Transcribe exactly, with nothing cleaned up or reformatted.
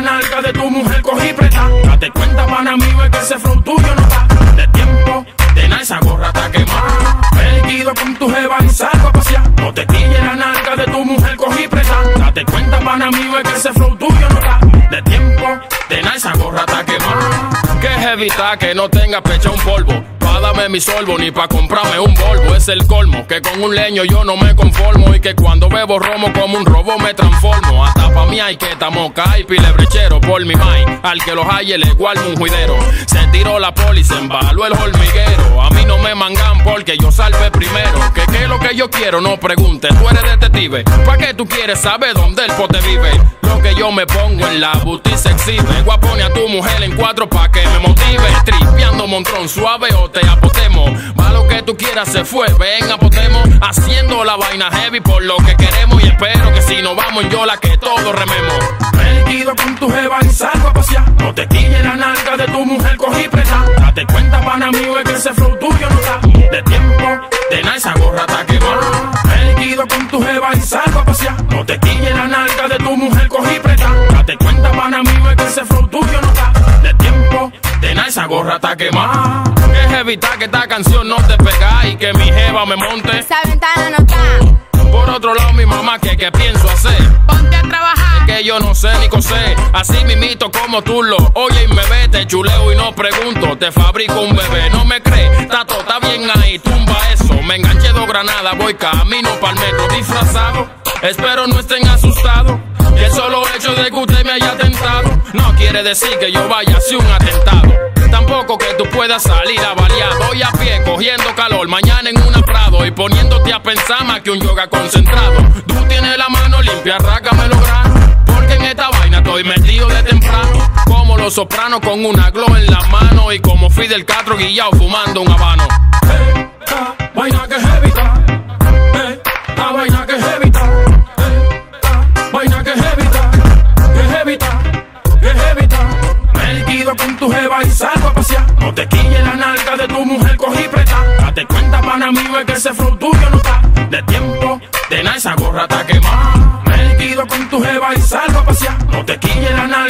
nalga de tu mujer cogí preta. Date cuenta, pana mío, es que ese flow tuyo no está de tiempo. De nada, esa gorra está quemada. Me liquido con tu jeva y salgo a pasear. No te quille la nalga de tu mujer cogí preta. Date cuenta, pana mío, es que ese flow tuyo no está de tiempo. De nada, esa gorra está quemada. Que heavy está, que no tenga pecha un polvo. Pa' dame mi solvo, ni pa' comprarme un Volvo. Es el colmo, que con un leño yo no me conformo. Y que cuando bebo romo como un robo me transformo. Hasta pa' mí hay que tamoca y pile brechero. Por mi mai, al que los halle le guardo un juidero. Se tiró la poli, se embaló el hormiguero. A mí no me mangan porque yo salve primero. Que qué es lo que yo quiero, no preguntes. Tú eres detective, ¿pa' qué tú quieres saber dónde el pote vive? Lo que yo me pongo en la boutique se exhibe. Guapone a tu mujer en cuatro pa' que me motive. Tripeando montrón suave o te apotemos. Va lo que tú quieras se fue, ven apotemos. Haciendo la vaina heavy por lo que queremos. Y espero que si nos vamos en yola que todos rememos. Me liquido con tu jeva y salgo a pasear. No te quille la nalga de tu mujer cogí preta. Date cuenta, pana mío, es que ese flow tuyo no está de tiempo. De nada, esa gorra está quemada. Me liquido con tu jeva y salgo a pasear. No te quille la nalga de tu mujer cogí preta. Date cuenta, pana mío, es que ese flow tuyo no está de tiempo. De nada, esa gorra está quemada. Que evitar que esta canción no te pega y que mi jeva me monte. Esa ventana no está. Por otro lado, mi mamá, ¿qué, qué pienso hacer? Ponte a trabajar. Es que yo no sé ni coser. Así mimito como tú lo oye y me ve. Te chuleo y no pregunto. Te fabrico un bebé. No me crees, Tato, está bien ahí. Tumba eso. Me enganché dos granadas. Voy camino pa'l metro disfrazado. Espero no estén asustados. Que el solo hecho de que usted me haya tentado no quiere decir que yo vaya a hacer un atentado. Tampoco que tú puedas salir avaliado. Hoy a pie cogiendo calor, mañana en una Prado y poniéndote a pensar más que un yoga concentrado. Tú tienes la mano limpia, rácame los granos. Porque en esta vaina estoy metido de temprano. Como los sopranos con una glow en la mano. Y como Fidel Castro guillao fumando un habano. Hey, ta, vaina que heavy ta. Hey, ta, vaina que heavy ta. Hey, ta, vaina que heavy ta. Que heavy ta, que heavy ta. Me liquido con tu jeva y salgo a pasear. No te quille la nalga de tu mujer cogí preta. Date cuenta, pana mío, es que ese flow tuyo no está de tiempo. De nada, esa gorra está quemada. Me liquido con tu jeva y salgo a pasear. No te quille la nalga